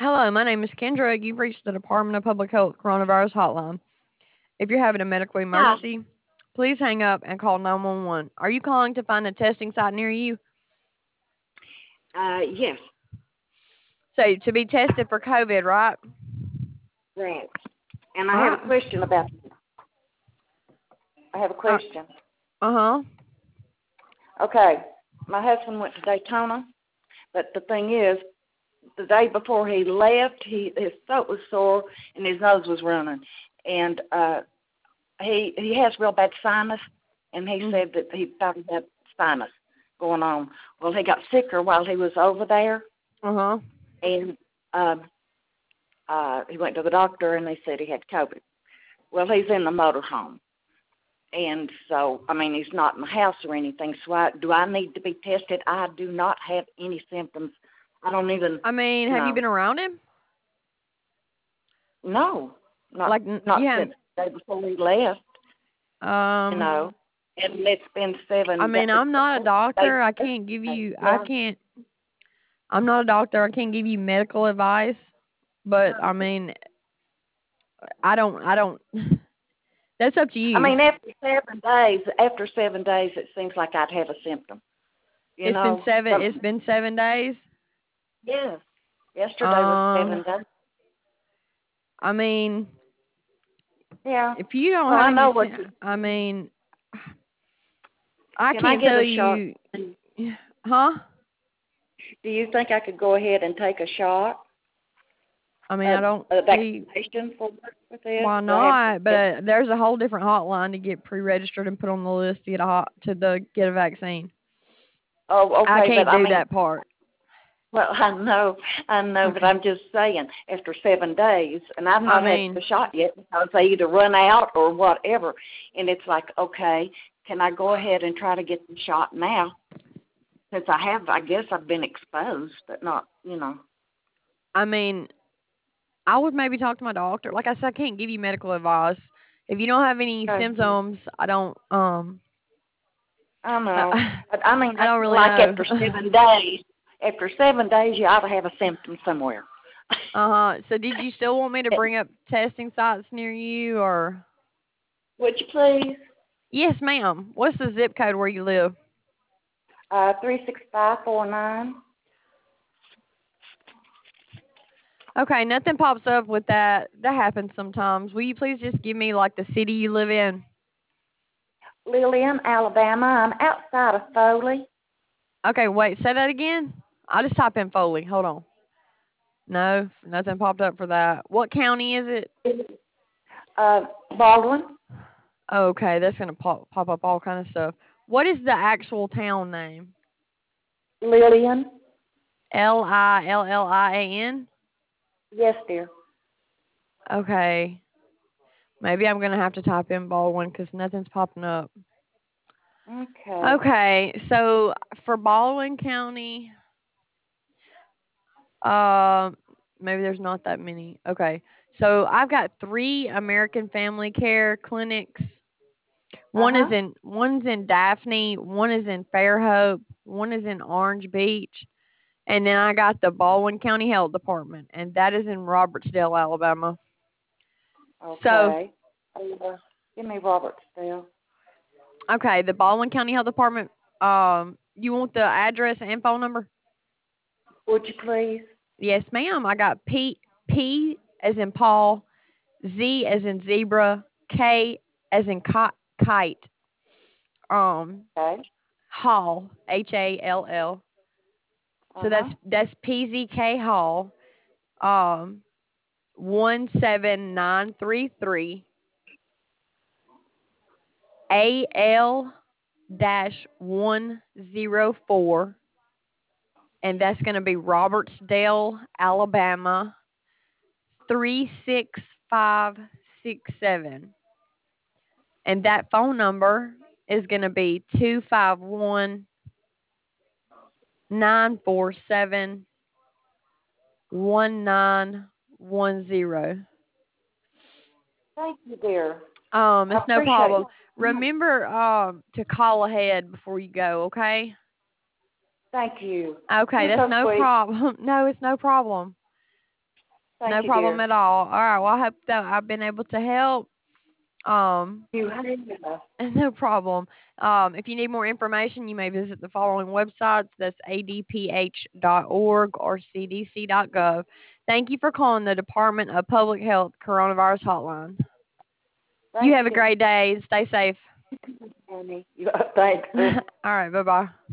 Hello, my name is Kendra. You've reached the Department of Public Health Coronavirus Hotline. If you're having a medical Hi. emergency, please hang up and call 911. Are you calling to find a testing site near you? Yes, So, to be tested for COVID, right? right. And I have a Right. question about. I have a Uh question. huh. Okay, my husband went to Daytona, but the thing is, the day before he left, his throat was sore and his nose was running, and he has real bad sinus, and he said that he thought he had sinus going on. Well, he got sicker while he was over there, Uh huh. and um, he went to the doctor, and they said he had COVID. Well, he's in the motorhome. And so, I mean, he's not in the house or anything. So, do I need to be tested? I do not have any symptoms. I don't even I mean, have you know. been around him? No, not Like, not you since haven't. the day before he left. You Um, know, and it's been I 7 mean, days. I'm not a doctor. I Days. can't give you. I Yeah. can't. I'm not a doctor. I can't give you medical advice. But I mean, I don't. That's up to I you. mean, after 7 days, it seems like I'd have a symptom. You It's been know, seven. It's some, been 7 days. yes. Yesterday was Um, 7 days. I mean, Yeah. if you don't Well, have I any, know what you. I mean, I Can I can't get tell a shot? you, huh? Do you think I could go ahead and take a shot, I mean, I don't a see vaccination for with this? why Do I have to not. But there's a whole different hotline to get pre-registered and put on the list to get get a vaccine. Oh, I okay, but can't I do mean, that part. well, I know, but Okay. I'm just saying, after 7 days, and I've I not had the mean, shot yet because they either run out or whatever, and it's like, okay, can I go ahead and try to get the shot now? Since I guess I've been exposed, but not. I mean, I would maybe talk to my doctor. Like I said, I can't give you medical advice. If you don't have any Okay. symptoms, I don't. I know, I but I mean, I don't feel really like know. after 7 days, you ought to have a symptom somewhere. Uh-huh. So did you still want me to bring up testing sites near you or? Would you please? Yes, ma'am. What's the zip code where you live? 36549. Okay, nothing pops up with that. That happens sometimes. Will you please just give me like the city you live in? Lillian, Alabama. I'm outside of Foley. Okay, wait, say that again. I'll just type in Foley. Hold on. No, nothing popped up for that. What county is it? Uh, Baldwin. Okay, that's gonna pop up all kind of stuff. What is the actual town name? Lillian. Lillian. Yes, dear. Okay, maybe I'm gonna have to type in Baldwin because nothing's popping up. Okay. Okay, so for Baldwin County, uh, maybe there's not that many. Okay, so I've got three American Family Care clinics. Uh-huh. One's in Daphne, one is in Fairhope, one is in Orange Beach, and then I got the Baldwin County Health Department, and that is in Robertsdale, Alabama. So, Okay. Give me Robertsdale. okay, the Baldwin County Health Department. You want the address and phone number? Would you please? Yes, ma'am. I got P as in Paul, Z as in zebra, K as in kite. Um, Okay. Hall, Hall. So Uh-huh. that's PZK Hall. 17933 AL 104, and that's going to be Robertsdale, Alabama 36567. And that phone number is going to be 251-947-1910. Thank you, dear. I It's no appreciate problem. it. Remember to call ahead before you go, okay? Thank you. Okay, You're that's so no sweet. problem. No, it's no problem. Thank No you, problem dear. at all. All right. Well, I hope that I've been able to help. You have. No problem. If you need more information, you may visit the following websites. That's adph.org or cdc.gov. Thank you for calling the Department of Public Health Coronavirus Hotline. You Thank have you, a dear. great day. Stay safe. Annie. Thanks. All right. Bye-bye.